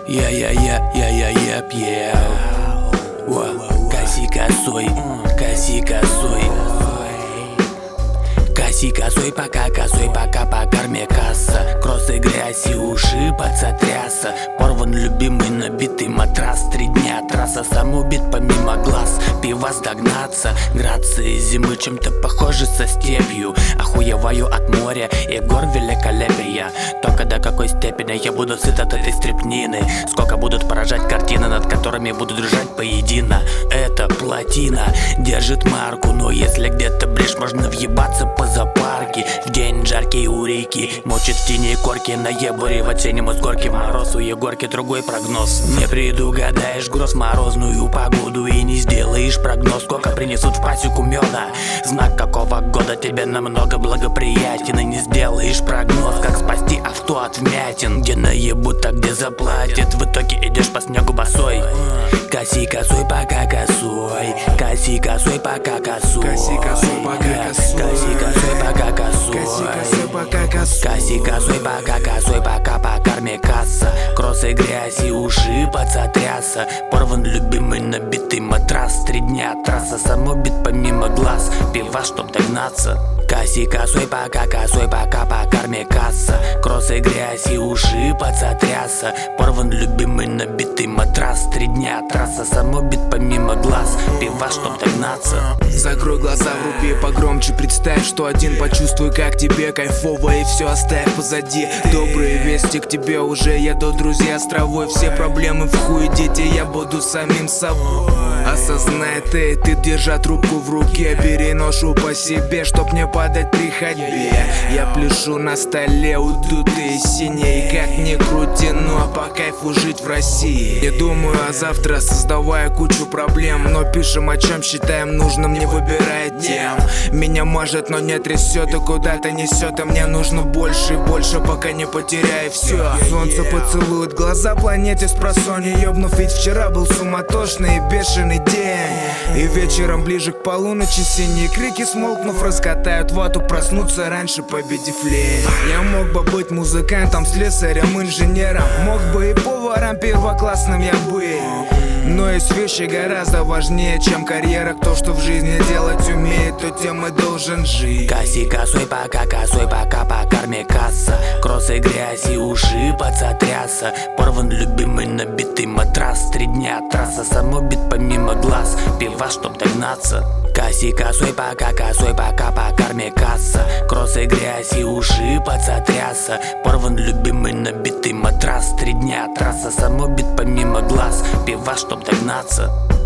Коси косой, коси косой. Коси косой, пока по карме касса. Кроссы, грязь и уши подсотряса. Порван любимый набитый матрас. 3 дня трасса, сам убит помимо глаз. Пивас догнаться, грации зимы чем-то похожи со степью. Охуеваю от моря и гор великолепия. Только до какой степени я буду сыт от этой стряпнины. Сколько будут поражать картины, над которыми буду держать поедино. Это плотина держит марку, но если где-то брешь, можно въебаться по зоопарке. В день жаркий у реки, мочит в тени корки. На ебуре в осеннем ускорке, мороз у Егорки другой прогноз. Не предугадаешь гроз морозную погоду и не сделаешь прогноз, сколько принесут в пасеку меда. Знак какого года тебе намного благоприятен, и не сделаешь прогноз, как спасти авто от вмятин. Где наебут, а где заплатят, в итоге идешь по снегу босой. Коси косой, пока косой. Коси косой, пока косой. Коси косой, пока косой. Коси косой, пока косой. Коси косой, пока косой. Пока по карме касса. Кроссы, грязь и уши подсотряса. Порван любимый набитый матрас. 3 дня трасса, сам убит помимо глаз. Пива, чтоб догнаться. Коси косой, пока по карме касса. Кроссы, грязь и уши подсотряса. Порван любимый набитый матрас. 3 дня трасса, сам убит помимо глаз. Пива, чтоб догнаться. Закрой глаза, вруби погромче. Представь, что один, почувствуй, как тебе кайфово, и все оставь позади. Добрые вести к тебе уже едут друзья островой. Все проблемы в хуе, дети, я буду самим собой. Осознай ты держа трубку в руке. Бери ношу по себе, чтоб не падать при ходьбе. Я пляшу на столе, удутые синие. Как ни крути, но по кайфу жить в России. Не думаю о завтра, создавая кучу проблем, но пишем, о чем считаем нужным, не выбирая тем. Меня мажет, но не трясет, и куда-то несет, и мне нужно больше и больше, пока не потеряю все. Солнце поцелует глаза планете с просонья, ёбнув, ведь вчера был суматошный и бешеный день. И вечером ближе к полуночи синие крики, смолкнув, раскатают вату, проснуться раньше, победив лень. Я мог бы быть музыкантом, слесарем, инженером, мог бы и поваром первоклассным я был. Но есть вещи гораздо важнее, чем карьера. Кто что в жизни делать умеет, то тем и должен жить. Коси косой, пока по карме касса. Кроссы, грязь и уши подсотряса. Порван любимый набитый матрас. 3 дня трасса, сам убит помимо глаз. Пива, чтоб догнаться. Коси косой, пока по карме касса. Кроссы, грязь и уши подсотряса. Порван любимый набитый матрас. 3 дня трасса, сам убит помимо глаз. Пива, чтоб догнаться.